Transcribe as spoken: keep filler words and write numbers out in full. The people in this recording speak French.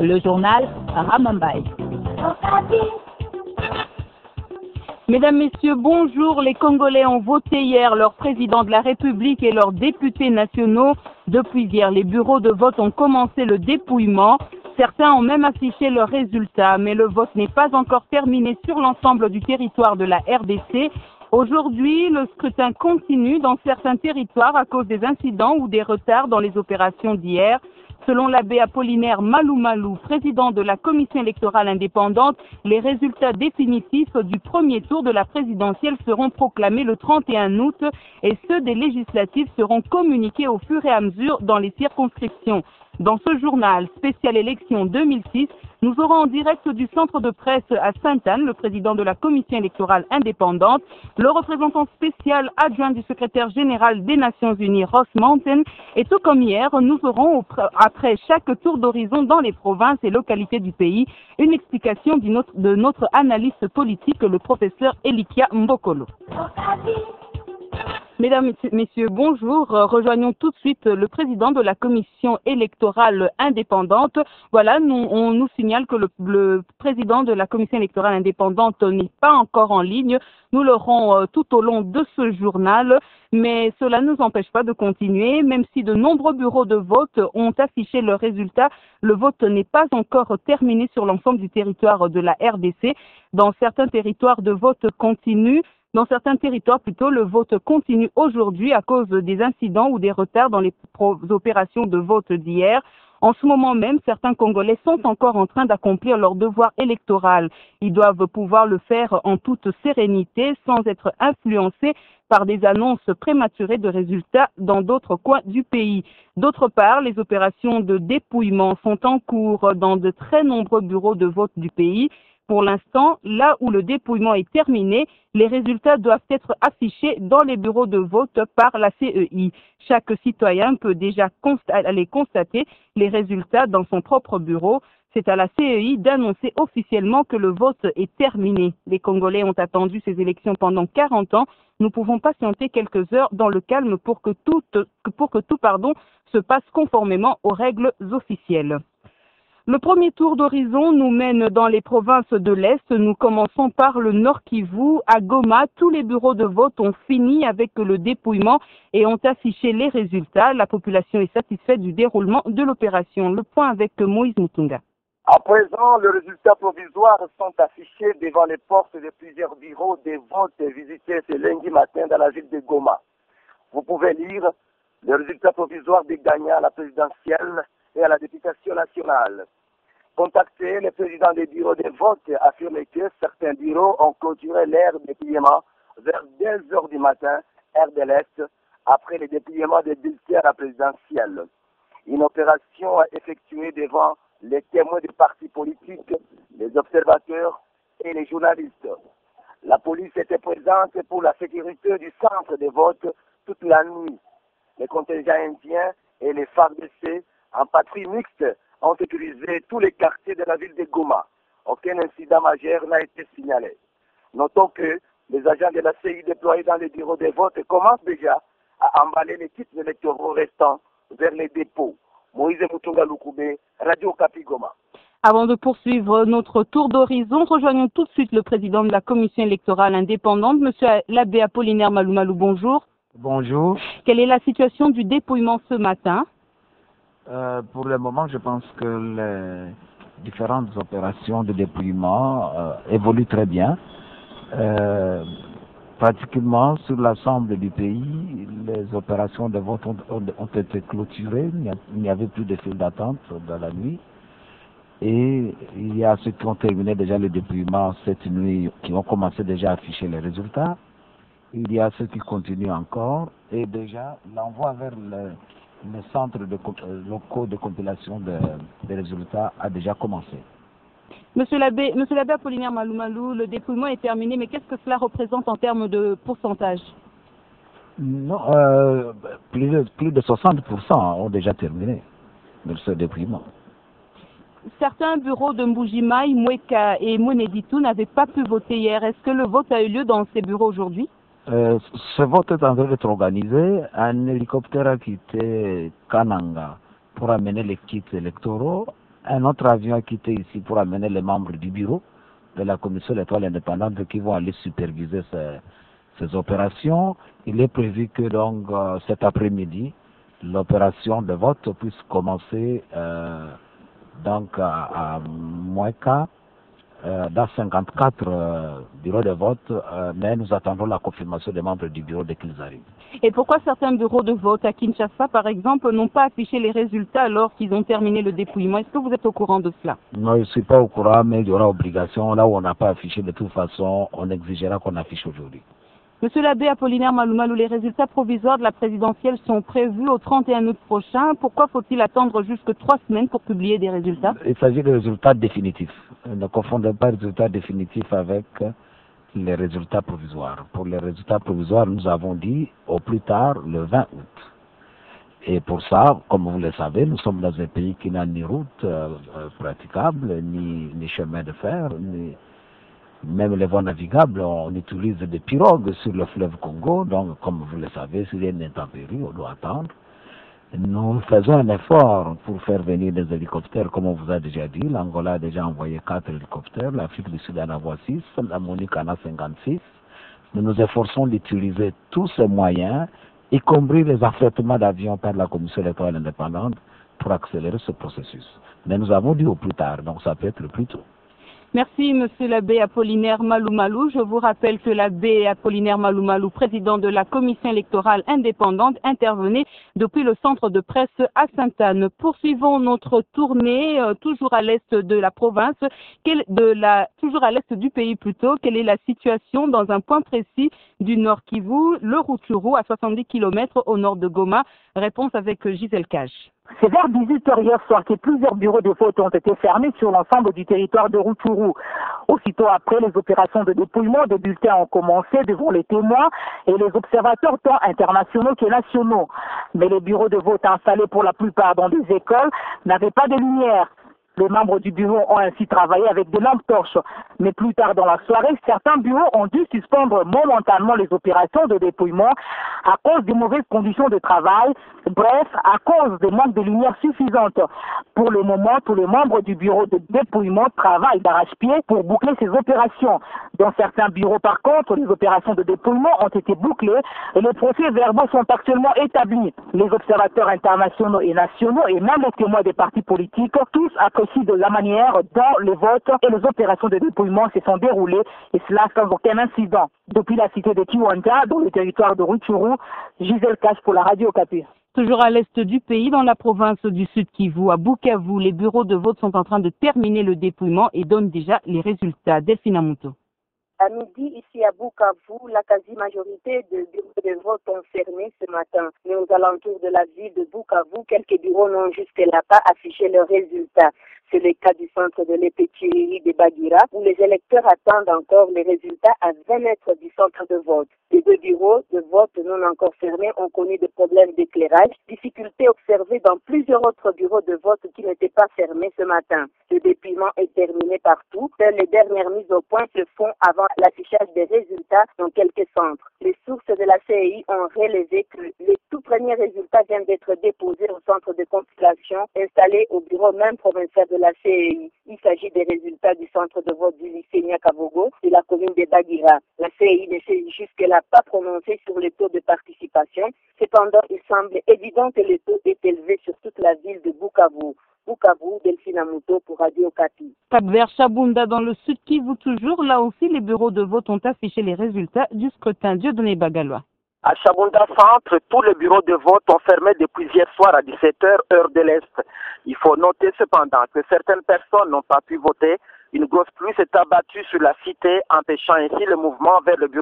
Le journal Ramambaye. Mesdames, Messieurs, bonjour. Les Congolais ont voté hier leur président de la République et leurs députés nationaux. Depuis hier, les bureaux de vote ont commencé le dépouillement. Certains ont même affiché leurs résultats, mais le vote n'est pas encore terminé sur l'ensemble du territoire de la R D C. Aujourd'hui, le scrutin continue dans certains territoires à cause des incidents ou des retards dans les opérations d'hier. Selon l'abbé Apollinaire Malou Malou, président de la commission électorale indépendante, les résultats définitifs du premier tour de la présidentielle seront proclamés le trente et un août et ceux des législatives seront communiqués au fur et à mesure dans les circonscriptions. Dans ce journal spécial élection deux mille six, nous aurons en direct du centre de presse à Sainte-Anne le président de la commission électorale indépendante, le représentant spécial adjoint du secrétaire général des Nations Unies, Ross Mountain, et tout comme hier, nous aurons après chaque tour d'horizon dans les provinces et localités du pays une explication de notre, de notre analyste politique, le professeur Elikia Mbokolo. Mesdames, Messieurs, bonjour. Rejoignons tout de suite le président de la commission électorale indépendante. Voilà, nous, on nous signale que le, le président de la commission électorale indépendante n'est pas encore en ligne. Nous l'aurons euh, tout au long de ce journal, mais cela ne nous empêche pas de continuer. Même si de nombreux bureaux de vote ont affiché leurs résultats, le vote n'est pas encore terminé sur l'ensemble du territoire de la R D C. Dans certains territoires de vote continue, Dans certains territoires, plutôt, le vote continue aujourd'hui à cause des incidents ou des retards dans les opérations de vote d'hier. En ce moment même, certains Congolais sont encore en train d'accomplir leur devoir électoral. Ils doivent pouvoir le faire en toute sérénité, sans être influencés par des annonces prématurées de résultats dans d'autres coins du pays. D'autre part, les opérations de dépouillement sont en cours dans de très nombreux bureaux de vote du pays. Pour l'instant, là où le dépouillement est terminé, les résultats doivent être affichés dans les bureaux de vote par la C E I. Chaque citoyen peut déjà const- aller constater les résultats dans son propre bureau. C'est à la C E I d'annoncer officiellement que le vote est terminé. Les Congolais ont attendu ces élections pendant quarante ans. Nous pouvons patienter quelques heures dans le calme pour que tout, pour que tout pardon, se passe conformément aux règles officielles. Le premier tour d'horizon nous mène dans les provinces de l'Est. Nous commençons par le Nord Kivu. À Goma, tous les bureaux de vote ont fini avec le dépouillement et ont affiché les résultats. La population est satisfaite du déroulement de l'opération. Le point avec Moïse Mutunga. À présent, les résultats provisoires sont affichés devant les portes de plusieurs bureaux de vote visités ce lundi matin dans la ville de Goma. Vous pouvez lire les résultats provisoires des gagnants à la présidentielle et à la députation nationale. Contacté, le président des bureaux de vote affirme que certains bureaux ont clôturé l'air de dépouillement vers deux heures du matin, heure de l'Est, après le dépouillement des bulletins à la présidentielle. Une opération effectuée devant les témoins des partis politiques, les observateurs et les journalistes. La police était présente pour la sécurité du centre de vote toute la nuit. Les contingents indiens et les F A R D C en patrouille mixte ont sécurisé tous les quartiers de la ville de Goma. Aucun incident majeur n'a été signalé. Notons que les agents de la C I déployés dans les bureaux de vote commencent déjà à emballer les kits électoraux restants vers les dépôts. Moïse Mutunga Lukoubé, Radio Okapi Goma. Avant de poursuivre notre tour d'horizon, rejoignons tout de suite le président de la commission électorale indépendante, monsieur l'abbé Apollinaire Malou Malou. Bonjour. Bonjour. Quelle est la situation du dépouillement ce matin? Euh, pour le moment, je pense que les différentes opérations de dépouillement euh, évoluent très bien. Euh, pratiquement sur l'ensemble du pays, les opérations de vote ont, ont, ont été clôturées. Il n'y avait plus de file d'attente dans la nuit. Et il y a ceux qui ont terminé déjà le dépouillement cette nuit, qui ont commencé déjà à afficher les résultats. Il y a ceux qui continuent encore. Et déjà, l'envoi vers le Le centre de, euh, locaux de compilation de, des résultats a déjà commencé. Monsieur l'abbé, Monsieur l'abbé Apollinaire Malou Malou, le dépouillement est terminé, mais qu'est-ce que cela représente en termes de pourcentage? Non, euh, plus, de, plus de soixante pour cent ont déjà terminé de ce dépouillement. Certains bureaux de Mbujimai, Mweka et Moneditu n'avaient pas pu voter hier. Est-ce que le vote a eu lieu dans ces bureaux aujourd'hui? Euh, ce vote est en train d'être organisé. Un hélicoptère a quitté Kananga pour amener les kits électoraux Un autre avion a quitté ici pour amener les membres du bureau de la commission électorale indépendante qui vont aller superviser ces, ces opérations. Il est prévu que donc euh, cet après-midi, l'opération de vote puisse commencer euh, donc à, à Moueka, euh, dans cinquante-quatre euh, bureaux de vote, euh, mais nous attendons la confirmation des membres du bureau dès qu'ils arrivent. Et pourquoi certains bureaux de vote à Kinshasa, par exemple, n'ont pas affiché les résultats alors qu'ils ont terminé le dépouillement? Est-ce que vous êtes au courant de cela? Non, je ne suis pas au courant, mais il y aura obligation. Là où on n'a pas affiché, de toute façon, on exigera qu'on affiche aujourd'hui. Monsieur l'abbé Apollinaire Maloumalou, les résultats provisoires de la présidentielle sont prévus au trente et un août prochain. Pourquoi faut-il attendre jusque trois semaines pour publier des résultats? Il s'agit de résultats définitifs. Ne confondez pas les résultats définitifs avec les résultats provisoires. Pour les résultats provisoires, nous avons dit au plus tard le vingt août. Et pour ça, comme vous le savez, nous sommes dans un pays qui n'a ni route euh, praticable, ni, ni chemin de fer, ni même les voies navigables. On utilise des pirogues sur le fleuve Congo. Donc, comme vous le savez, s'il y a une intempérie, on doit attendre. Nous faisons un effort pour faire venir des hélicoptères, comme on vous a déjà dit. L'Angola a déjà envoyé quatre hélicoptères, l'Afrique du Sud en envoie six, la Monique en a cinquante-six. Nous nous efforçons d'utiliser tous ces moyens, y compris les affrètements d'avions par la Commission électorale indépendante, pour accélérer ce processus. Mais nous avons dit au plus tard, donc ça peut être le plus tôt. Merci, monsieur l'abbé Apollinaire Maloumalou. Je vous rappelle que l'abbé Apollinaire Maloumalou, président de la commission électorale indépendante, intervenait depuis le centre de presse à Sainte-Anne. Poursuivons notre tournée, euh, toujours à l'est de la province, quelle, de la, toujours à l'est du pays plutôt. Quelle est la situation dans un point précis du Nord Kivu, le Rutshuru, à soixante-dix kilomètres au nord de Goma? Réponse avec Gisèle Cache. C'est vers dix-huit heures hier soir que plusieurs bureaux de vote ont été fermés sur l'ensemble du territoire de Rutshuru. Aussitôt après, les opérations de dépouillement des bulletins ont commencé devant les témoins et les observateurs tant internationaux que nationaux. Mais les bureaux de vote installés pour la plupart dans des écoles n'avaient pas de lumière. Les membres du bureau ont ainsi travaillé avec des lampes torches. Mais plus tard dans la soirée, certains bureaux ont dû suspendre momentanément les opérations de dépouillement à cause des mauvaises conditions de travail, bref, à cause des manques de lumière suffisante. Pour le moment, tous les membres du bureau de dépouillement travaillent d'arrache-pied pour boucler ces opérations. Dans certains bureaux, par contre, les opérations de dépouillement ont été bouclées et les procès-verbaux sont actuellement établis. Les observateurs internationaux et nationaux et même les témoins des partis politiques, tous apprécient de la manière dont les votes et les opérations de dépouillement se sont déroulées, et cela sans aucun incident. Depuis la cité de Kiwanja, dans le territoire de Rutshuru, Gisèle Cache pour la Radio Okapi. Toujours à l'est du pays, dans la province du Sud Kivu, à Bukavu, les bureaux de vote sont en train de terminer le dépouillement et donnent déjà les résultats. Delphine Amuto. À midi, ici à Bukavu, la quasi-majorité des bureaux de vote ont fermé ce matin. Mais aux alentours de la ville de Bukavu, quelques bureaux n'ont jusque-là pas affiché leurs résultats. C'est le cas du centre de l'Épétirie de Bagira, où les électeurs attendent encore les résultats à vingt mètres du centre de vote. Les deux bureaux de vote non encore fermés ont connu des problèmes d'éclairage, difficultés observées dans plusieurs autres bureaux de vote qui n'étaient pas fermés ce matin. Le dépouillement est terminé partout. Seules les dernières mises au point se font avant l'affichage des résultats dans quelques centres. Les sources de la C E I ont relevé que les tout premiers résultats viennent d'être déposés au centre de compilation installé au bureau même provincial de la C E I. Il s'agit des résultats du centre de vote du lycée Nyakabogo de la commune de Bagira. La C E I ne s'est jusque-là pas prononcée sur le taux de participation. Cependant, il semble évident que le taux est élevé sur toute la ville de Bukavu. Bukavu, Delphine Amuto pour Radio Okapi. Cap-Vert, Chabunda, dans le Sud Kivu toujours, là aussi les bureaux de vote ont affiché les résultats du scrutin. Dieudonné Bagalois. À Chabunda Centre, tous les bureaux de vote ont fermé depuis hier soir à dix-sept heures, heure de l'Est. Il faut noter cependant que certaines personnes n'ont pas pu voter. Une grosse pluie s'est abattue sur la cité, empêchant ainsi le mouvement vers le bureau